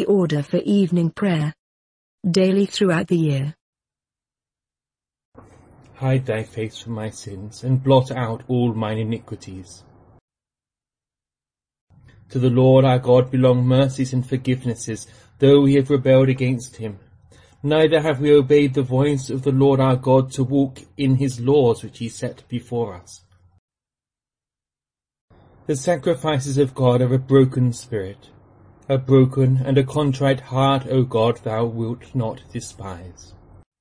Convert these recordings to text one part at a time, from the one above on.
order for evening prayer. Daily throughout the year. Hide thy face from my sins, and blot out all mine iniquities. To the Lord our God belong mercies and forgivenesses, though we have rebelled against him. Neither have we obeyed the voice of the Lord our God to walk in his laws which he set before us. The sacrifices of God are a broken spirit. A broken and a contrite heart, O God, thou wilt not despise.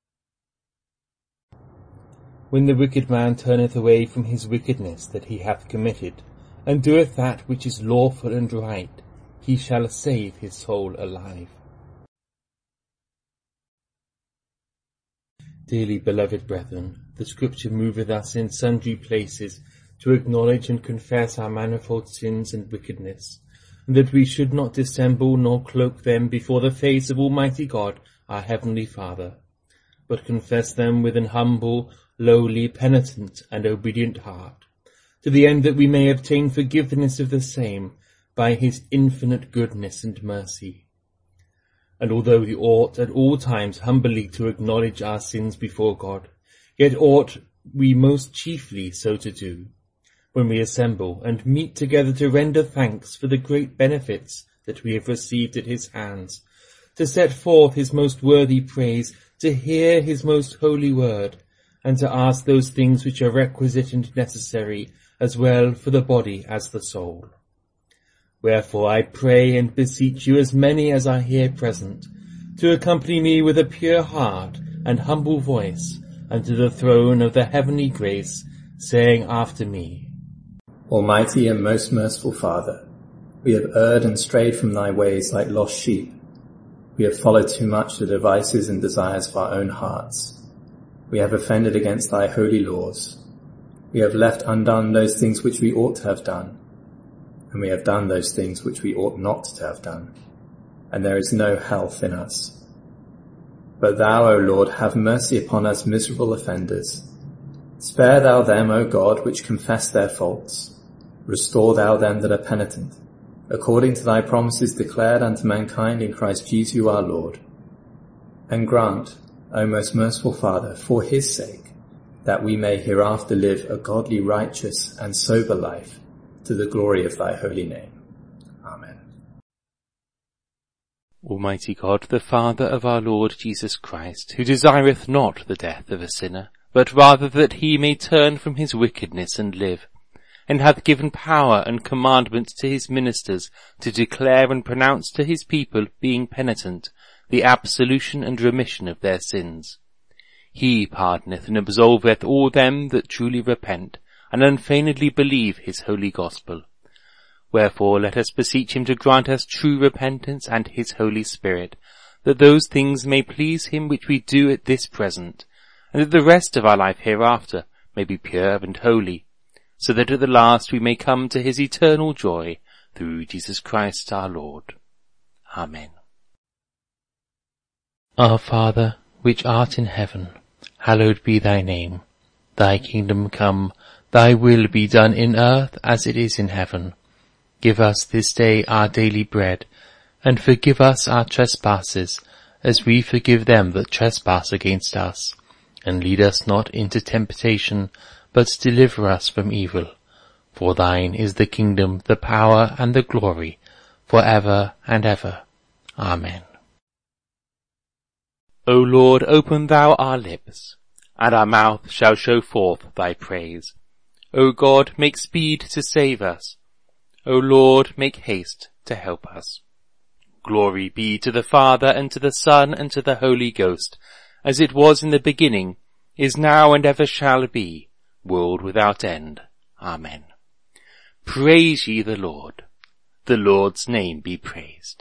When the wicked man turneth away from his wickedness that he hath committed, and doeth that which is lawful and right, he shall save his soul alive. Dearly beloved brethren, the Scripture moveth us in sundry places to acknowledge and confess our manifold sins and wickedness, and that we should not dissemble nor cloak them before the face of Almighty God, our Heavenly Father, but confess them with an humble, lowly, penitent, and obedient heart, to the end that we may obtain forgiveness of the same by his infinite goodness and mercy. And although we ought at all times humbly to acknowledge our sins before God, yet ought we most chiefly so to do, when we assemble and meet together to render thanks for the great benefits that we have received at his hands, to set forth his most worthy praise, to hear his most holy word, and to ask those things which are requisite and necessary, as well for the body as the soul. Wherefore I pray and beseech you, as many as are here present, to accompany me with a pure heart and humble voice unto the throne of the heavenly grace, saying after me, Almighty and most merciful Father, we have erred and strayed from thy ways like lost sheep. We have followed too much the devices and desires of our own hearts. We have offended against thy holy laws. We have left undone those things which we ought to have done, and we have done those things which we ought not to have done, and there is no health in us. But thou, O Lord, have mercy upon us miserable offenders. Spare thou them, O God, which confess their faults. Restore thou them that are penitent, according to thy promises declared unto mankind in Christ Jesus our Lord. And grant, O most merciful Father, for his sake, that we may hereafter live a godly, righteous, and sober life, to the glory of thy holy name. Amen. Almighty God, the Father of our Lord Jesus Christ, who desireth not the death of a sinner, but rather that he may turn from his wickedness and live, and hath given power and commandment to his ministers to declare and pronounce to his people, being penitent, the absolution and remission of their sins. He pardoneth and absolveth all them that truly repent, and unfeignedly believe his holy gospel. Wherefore let us beseech him to grant us true repentance and his Holy Spirit, that those things may please him which we do at this present, and that the rest of our life hereafter may be pure and holy, so that at the last we may come to his eternal joy, through Jesus Christ our Lord. Amen. Our Father, which art in heaven, hallowed be thy name. Thy kingdom come, thy will be done in earth as it is in heaven. Give us this day our daily bread, and forgive us our trespasses, as we forgive them that trespass against us. And lead us not into temptation, but deliver us from evil. For thine is the kingdom, the power, and the glory, for ever and ever. Amen. O Lord, open thou our lips, and our mouth shall show forth thy praise. O God, make speed to save us. O Lord, make haste to help us. Glory be to the Father, and to the Son, and to the Holy Ghost, as it was in the beginning, is now, and ever shall be, world without end. Amen. Praise ye the Lord. The Lord's name be praised.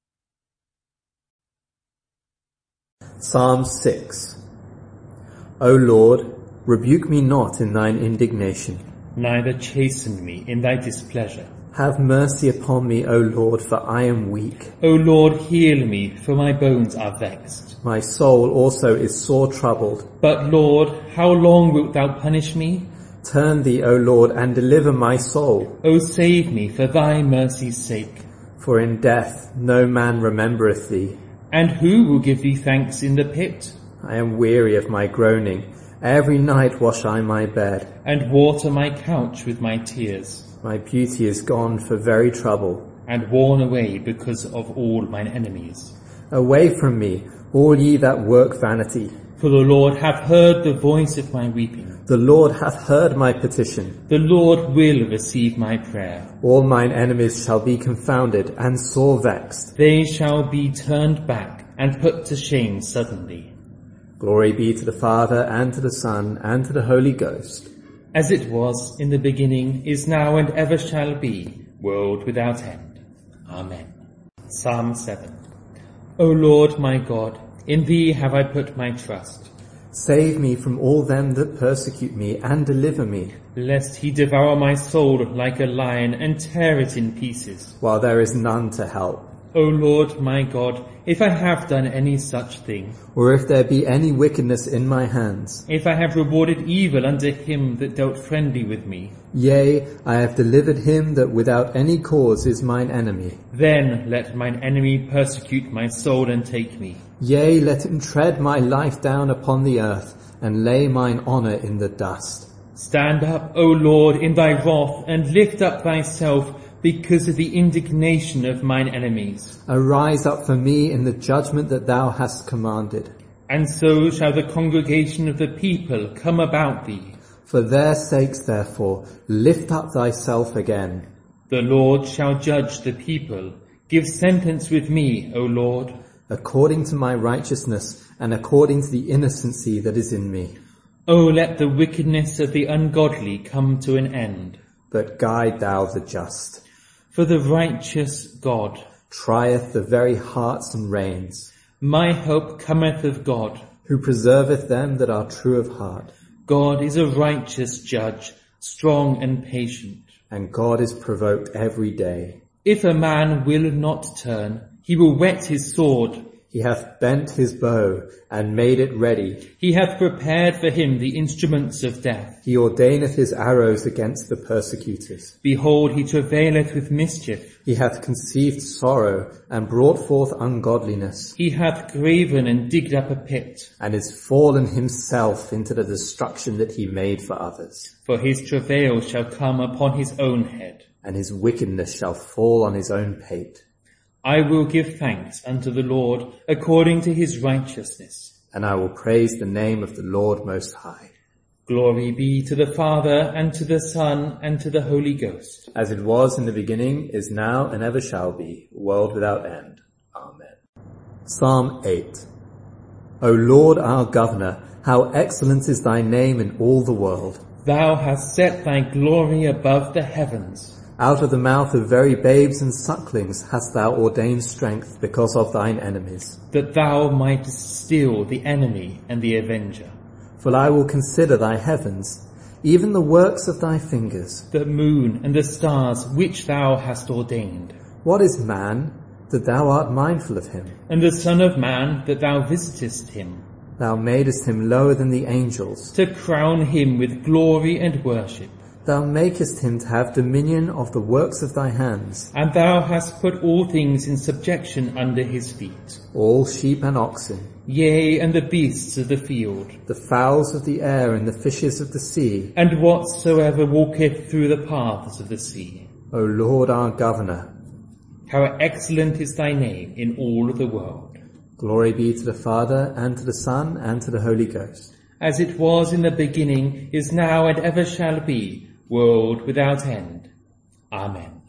Psalm 6. O Lord, rebuke me not in thine indignation, neither chasten me in thy displeasure. Have mercy upon me, O Lord, for I am weak. O Lord, heal me, for my bones are vexed. My soul also is sore troubled. But Lord, how long wilt thou punish me? Turn thee, O Lord, and deliver my soul. O save me for thy mercy's sake. For in death no man remembereth thee. And who will give thee thanks in the pit? I am weary of my groaning. Every night wash I my bed, and water my couch with my tears. My beauty is gone for very trouble. And worn away because of all mine enemies. Away from me, all ye that work vanity. For the Lord hath heard the voice of my weeping. The Lord hath heard my petition. The Lord will receive my prayer. All mine enemies shall be confounded and sore vexed. They shall be turned back and put to shame suddenly. Glory be to the Father, and to the Son, and to the Holy Ghost. As it was in the beginning, is now, and ever shall be, world without end. Amen. Psalm 7. O Lord my God, in thee have I put my trust. Save me from all them that persecute me, and deliver me. Lest he devour my soul like a lion, and tear it in pieces. While there is none to help. O Lord my God, if I have done any such thing, or if there be any wickedness in my hands, if I have rewarded evil unto him that dealt friendly with me, yea, I have delivered him that without any cause is mine enemy, then let mine enemy persecute my soul and take me. Yea, let him tread my life down upon the earth, and lay mine honour in the dust. Stand up, O Lord, in thy wrath, and lift up thyself, because of the indignation of mine enemies. Arise up for me in the judgment that thou hast commanded. And so shall the congregation of the people come about thee. For their sakes, therefore, lift up thyself again. The Lord shall judge the people. Give sentence with me, O Lord. According to my righteousness, and according to the innocency that is in me. O let the wickedness of the ungodly come to an end. But guide thou the just. For the righteous God trieth the very hearts and reins. My hope cometh of God, who preserveth them that are true of heart. God is a righteous judge, strong and patient. And God is provoked every day. If a man will not turn, he will whet his sword. He hath bent his bow, and made it ready. He hath prepared for him the instruments of death. He ordaineth his arrows against the persecutors. Behold, he travaileth with mischief. He hath conceived sorrow, and brought forth ungodliness. He hath graven and digged up a pit. And is fallen himself into the destruction that he made for others. For his travail shall come upon his own head. And his wickedness shall fall on his own pate. I will give thanks unto the Lord according to his righteousness. And I will praise the name of the Lord Most High. Glory be to the Father, and to the Son, and to the Holy Ghost. As it was in the beginning, is now, and ever shall be, world without end. Amen. Psalm 8. O Lord our Governor, how excellent is thy name in all the world. Thou hast set thy glory above the heavens. Out of the mouth of very babes and sucklings hast thou ordained strength because of thine enemies. That thou mightest still the enemy and the avenger. For I will consider thy heavens, even the works of thy fingers. The moon and the stars which thou hast ordained. What is man, that thou art mindful of him? And the Son of Man, that thou visitest him. Thou madest him lower than the angels. To crown him with glory and worship. Thou makest him to have dominion of the works of thy hands. And thou hast put all things in subjection under his feet. All sheep and oxen. Yea, and the beasts of the field. The fowls of the air and the fishes of the sea. And whatsoever walketh through the paths of the sea. O Lord our Governor. How excellent is thy name in all the world. Glory be to the Father, and to the Son, and to the Holy Ghost. As it was in the beginning, is now, and ever shall be, world without end. Amen.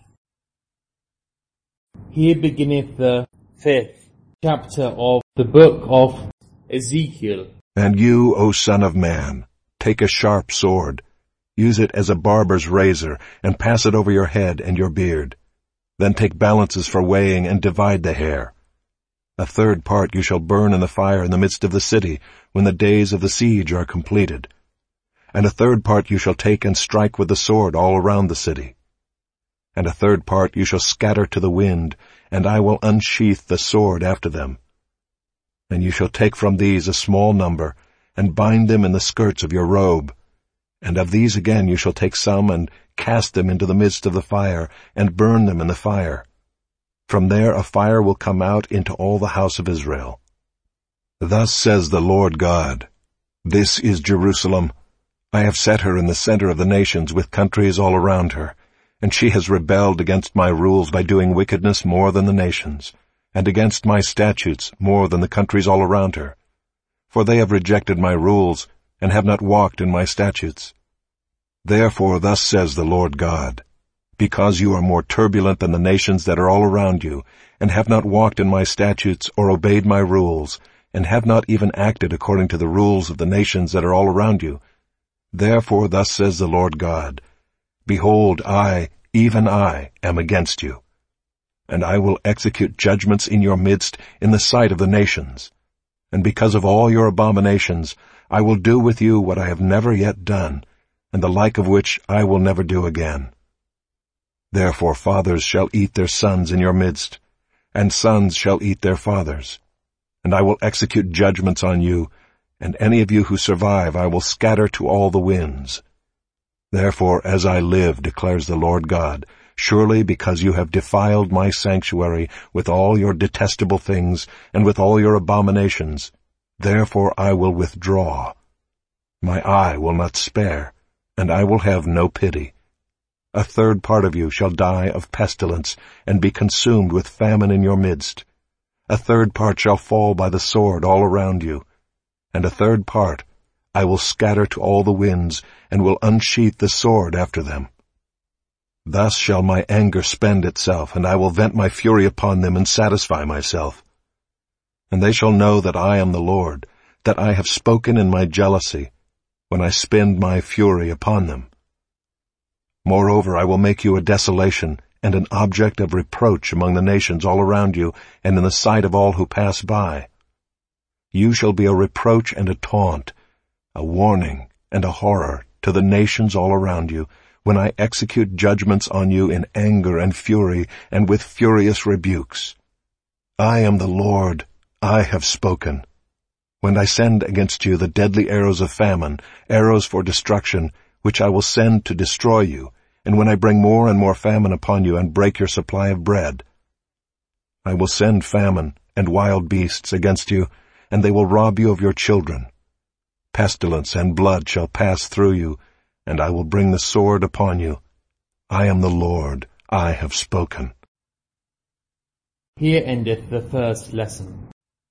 Here beginneth the 5th chapter of the book of Ezekiel. And you, O son of man, take a sharp sword, use it as a barber's razor, and pass it over your head and your beard. Then take balances for weighing, and divide the hair. A third part you shall burn in the fire in the midst of the city, when the days of the siege are completed. And a third part you shall take and strike with the sword all around the city. And a third part you shall scatter to the wind, and I will unsheath the sword after them. And you shall take from these a small number, and bind them in the skirts of your robe. And of these again you shall take some, and cast them into the midst of the fire, and burn them in the fire. From there a fire will come out into all the house of Israel. Thus says the Lord God, This is Jerusalem. I have set her in the center of the nations with countries all around her, and she has rebelled against my rules by doing wickedness more than the nations, and against my statutes more than the countries all around her. For they have rejected my rules, and have not walked in my statutes. Therefore thus says the Lord God, Because you are more turbulent than the nations that are all around you, and have not walked in my statutes or obeyed my rules, and have not even acted according to the rules of the nations that are all around you, therefore thus says the Lord God, Behold, I, even I, am against you. And I will execute judgments in your midst in the sight of the nations. And because of all your abominations, I will do with you what I have never yet done, and the like of which I will never do again. Therefore fathers shall eat their sons in your midst, and sons shall eat their fathers. And I will execute judgments on you, and any of you who survive I will scatter to all the winds. Therefore, as I live, declares the Lord God, surely because you have defiled my sanctuary with all your detestable things and with all your abominations, therefore I will withdraw. My eye will not spare, and I will have no pity. A third part of you shall die of pestilence and be consumed with famine in your midst. A third part shall fall by the sword all around you, and a third part I will scatter to all the winds, and will unsheath the sword after them. Thus shall my anger spend itself, and I will vent my fury upon them and satisfy myself. And they shall know that I am the Lord, that I have spoken in my jealousy, when I spend my fury upon them. Moreover, I will make you a desolation, and an object of reproach among the nations all around you, and in the sight of all who pass by. You shall be a reproach and a taunt, a warning and a horror to the nations all around you, when I execute judgments on you in anger and fury, and with furious rebukes. I am the Lord, I have spoken. When I send against you the deadly arrows of famine, arrows for destruction, which I will send to destroy you, and when I bring more and more famine upon you and break your supply of bread, I will send famine and wild beasts against you, and they will rob you of your children. Pestilence and blood shall pass through you, and I will bring the sword upon you. I am the Lord, I have spoken. Here endeth the first lesson.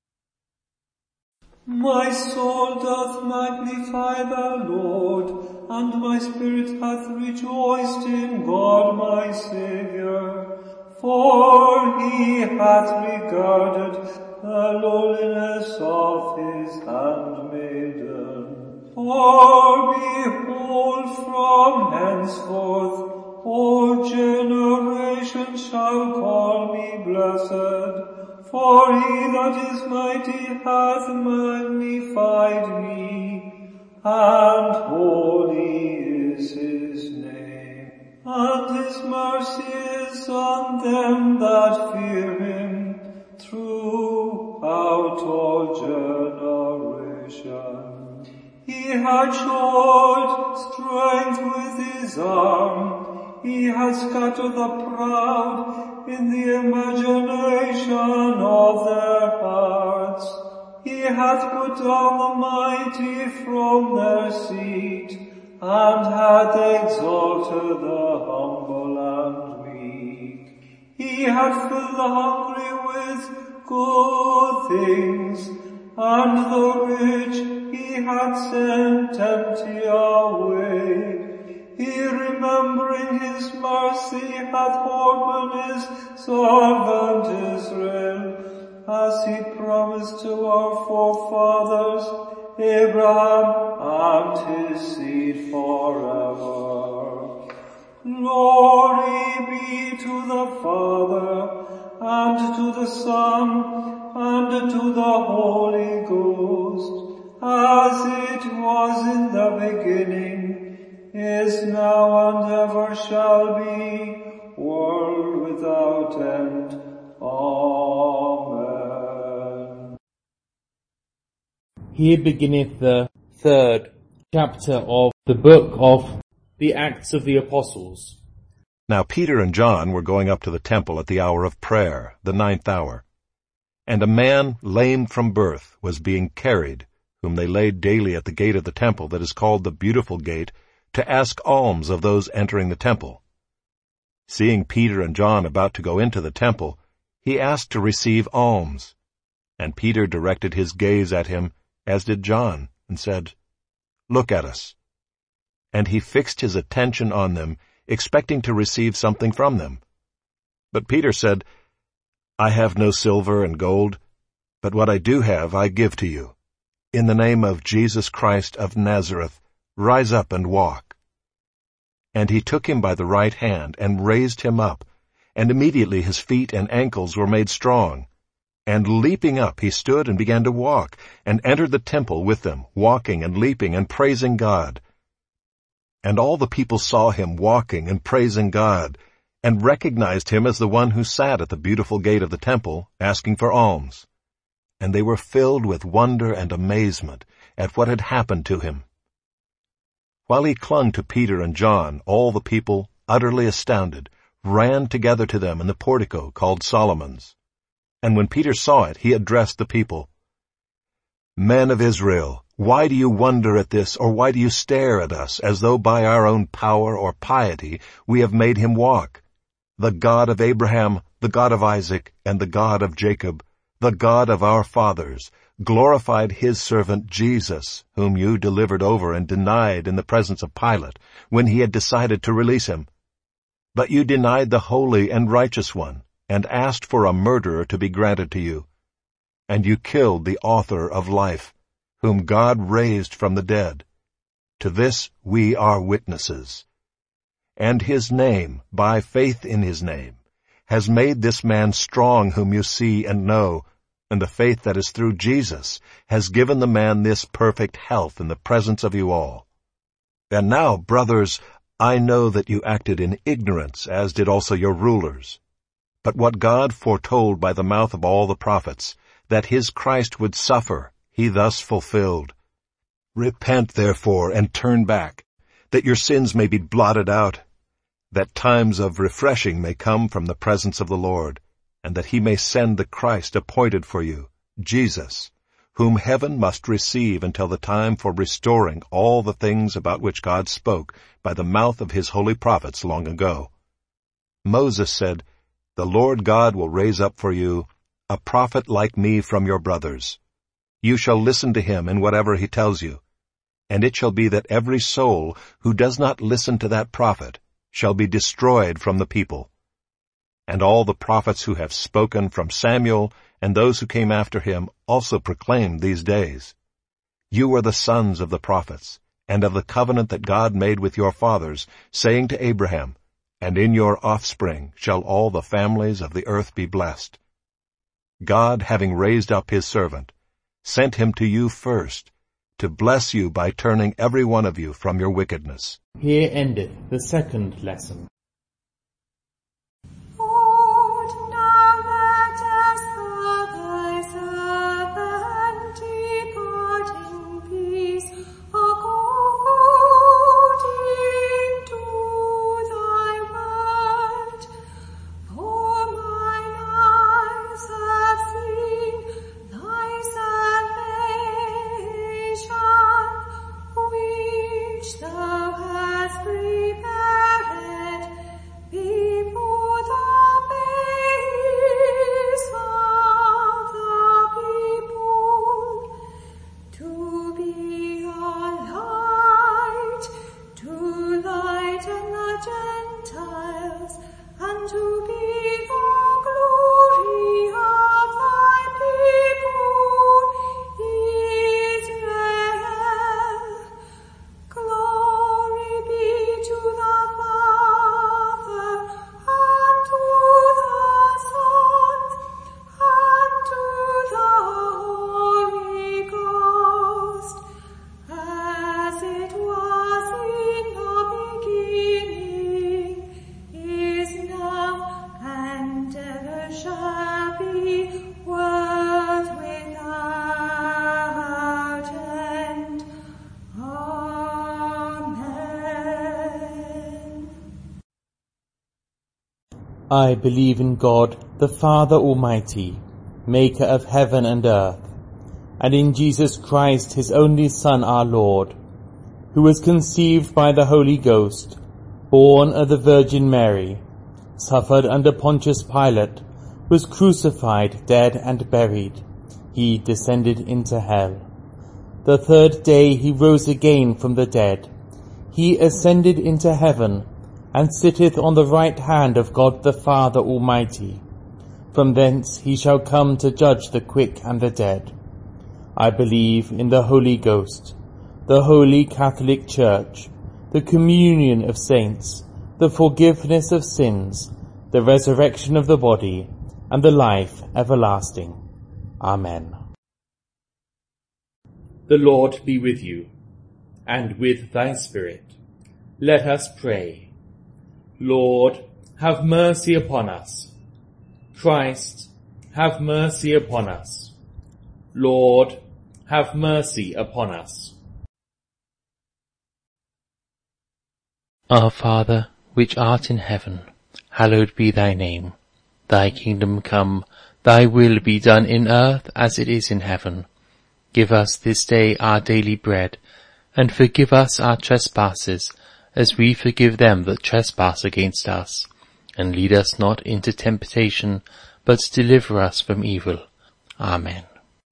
My soul doth magnify the Lord, and my spirit hath rejoiced in God my Saviour. For he hath regarded the lowliness of his handmaiden. For behold, from henceforth all generations shall call me blessed. For he that is mighty hath magnified me, and holy is his name. And his mercy is on them that fear him throughout all generations. He had showed strength with his arm. He hath scattered the proud in the imagination of their hearts. He hath put down the mighty from their seat, and hath exalted the humble and meek. He hath filled the hungry with good things, and the rich he hath sent empty away. He, remembering his mercy, hath opened his servant Israel, as he promised to our forefathers, Abraham and his seed forever. Glory be to the Father, and to the Son, and to the Holy Ghost, as it was in the beginning, is now and ever shall be, world without end. Amen. Here beginneth the third chapter of the book of the Acts of the Apostles. Now Peter and John were going up to the temple at the hour of prayer, the 9th hour. And a man lame from birth was being carried, whom they laid daily at the gate of the temple that is called the Beautiful Gate, to ask alms of those entering the temple. Seeing Peter and John about to go into the temple, he asked to receive alms. And Peter directed his gaze at him, as did John, and said, "Look at us." And he fixed his attention on them, expecting to receive something from them. But Peter said, "I have no silver and gold, but what I do have I give to you. In the name of Jesus Christ of Nazareth, rise up and walk." And he took him by the right hand and raised him up, and immediately his feet and ankles were made strong. And leaping up he stood and began to walk, and entered the temple with them, walking and leaping and praising God. And all the people saw him walking and praising God, and recognized him as the one who sat at the Beautiful Gate of the temple, asking for alms. And they were filled with wonder and amazement at what had happened to him. While he clung to Peter and John, all the people, utterly astounded, ran together to them in the portico called Solomon's. And when Peter saw it, he addressed the people, "Men of Israel, why do you wonder at this, or why do you stare at us, as though by our own power or piety we have made him walk? The God of Abraham, the God of Isaac, and the God of Jacob, the God of our fathers, glorified his servant Jesus, whom you delivered over and denied in the presence of Pilate, when he had decided to release him. But you denied the Holy and Righteous One, and asked for a murderer to be granted to you. And you killed the author of life, whom God raised from the dead. To this we are witnesses. And his name, by faith in his name, has made this man strong whom you see and know, and the faith that is through Jesus has given the man this perfect health in the presence of you all. And now, brothers, I know that you acted in ignorance, as did also your rulers. But what God foretold by the mouth of all the prophets, that his Christ would suffer, he thus fulfilled. Repent, therefore, and turn back, that your sins may be blotted out, that times of refreshing may come from the presence of the Lord, and that he may send the Christ appointed for you, Jesus, whom heaven must receive until the time for restoring all the things about which God spoke by the mouth of his holy prophets long ago. Moses said, "The Lord God will raise up for you a prophet like me from your brothers. You shall listen to him in whatever he tells you. And it shall be that every soul who does not listen to that prophet shall be destroyed from the people." And all the prophets who have spoken from Samuel and those who came after him also proclaimed these days. You are the sons of the prophets, and of the covenant that God made with your fathers, saying to Abraham, "And in your offspring shall all the families of the earth be blessed." God, having raised up his servant, sent him to you first, to bless you by turning every one of you from your wickedness. Here endeth the second lesson. Lord, now let us thy servant depart in peace, according to thy word. For mine eyes have seen thy salvation, which thou hast prepared I believe in God, the Father Almighty, maker of heaven and earth, and in Jesus Christ, his only Son, our Lord, who was conceived by the Holy Ghost, born of the Virgin Mary, suffered under Pontius Pilate, was crucified, dead, and buried. He descended into hell. The third day he rose again from the dead. He ascended into heaven, and sitteth on the right hand of God the Father Almighty. From thence he shall come to judge the quick and the dead. I believe in the Holy Ghost, the Holy Catholic Church, the communion of saints, the forgiveness of sins, the resurrection of the body, and the life everlasting. Amen. The Lord be with you, and with thy spirit. Let us pray. Lord, have mercy upon us. Christ, have mercy upon us. Lord, have mercy upon us. Our Father, which art in heaven, hallowed be thy name. Thy kingdom come, thy will be done in earth as it is in heaven. Give us this day our daily bread, and forgive us our trespasses, as we forgive them that trespass against us. And lead us not into temptation, but deliver us from evil. Amen.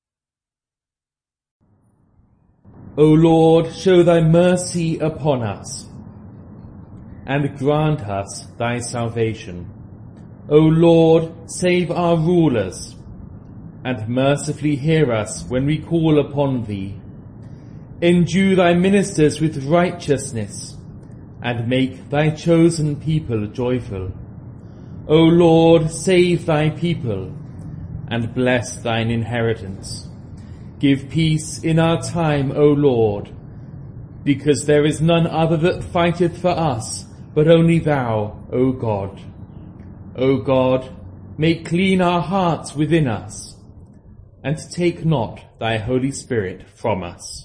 O Lord, show thy mercy upon us, and grant us thy salvation. O Lord, save our rulers, and mercifully hear us when we call upon thee. Endue thy ministers with righteousness, and make thy chosen people joyful. O Lord, save thy people, and bless thine inheritance. Give peace in our time, O Lord, because there is none other that fighteth for us, but only thou, O God. O God, make clean our hearts within us, and take not thy Holy Spirit from us.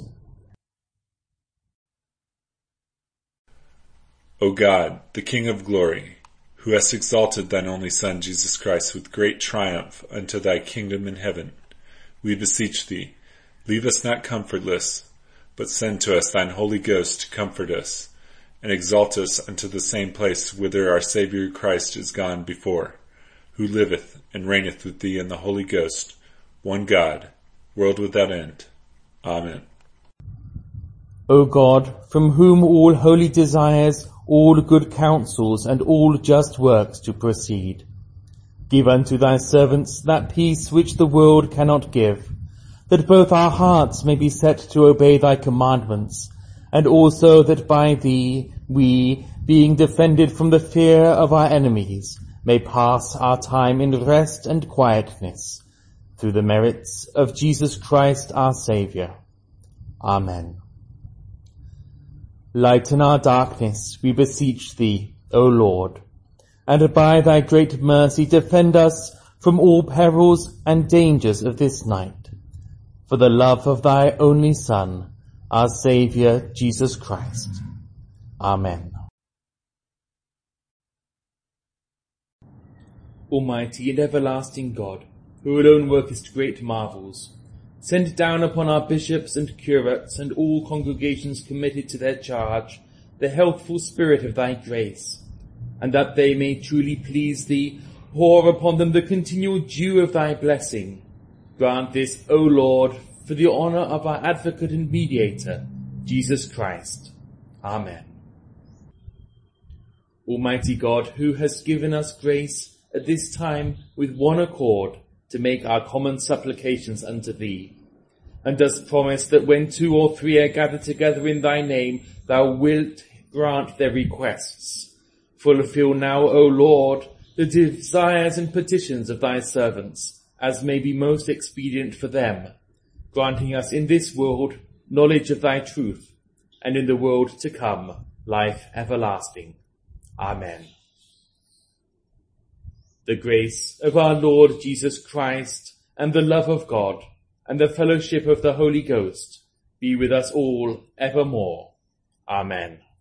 O God, the King of glory, who hast exalted thine only Son, Jesus Christ, with great triumph unto thy kingdom in heaven, we beseech thee, leave us not comfortless, but send to us thine Holy Ghost to comfort us, and exalt us unto the same place whither our Saviour Christ is gone before, who liveth and reigneth with thee in the Holy Ghost, one God, world without end. Amen. O God, from whom all holy desires, all good counsels, and all just works do proceed, give unto thy servants that peace which the world cannot give, that both our hearts may be set to obey thy commandments, and also that by thee we, being defended from the fear of our enemies, may pass our time in rest and quietness, through the merits of Jesus Christ our Saviour. Amen. Lighten our darkness, we beseech thee, O Lord, and by thy great mercy defend us from all perils and dangers of this night, for the love of thy only Son, our Saviour, Jesus Christ. Amen. Almighty and everlasting God, who alone workest great marvels, send down upon our bishops and curates and all congregations committed to their charge the healthful spirit of thy grace, and that they may truly please thee, pour upon them the continual dew of thy blessing. Grant this, O Lord, for the honour of our advocate and mediator, Jesus Christ. Amen. Almighty God, who hast given us grace at this time with one accord to make our common supplications unto thee, and dost promise that when 2 or 3 are gathered together in thy name, thou wilt grant their requests. Fulfill now, O Lord, the desires and petitions of thy servants, as may be most expedient for them, granting us in this world knowledge of thy truth, and in the world to come life everlasting. Amen. The grace of our Lord Jesus Christ, and the love of God, and the fellowship of the Holy Ghost be with us all evermore. Amen.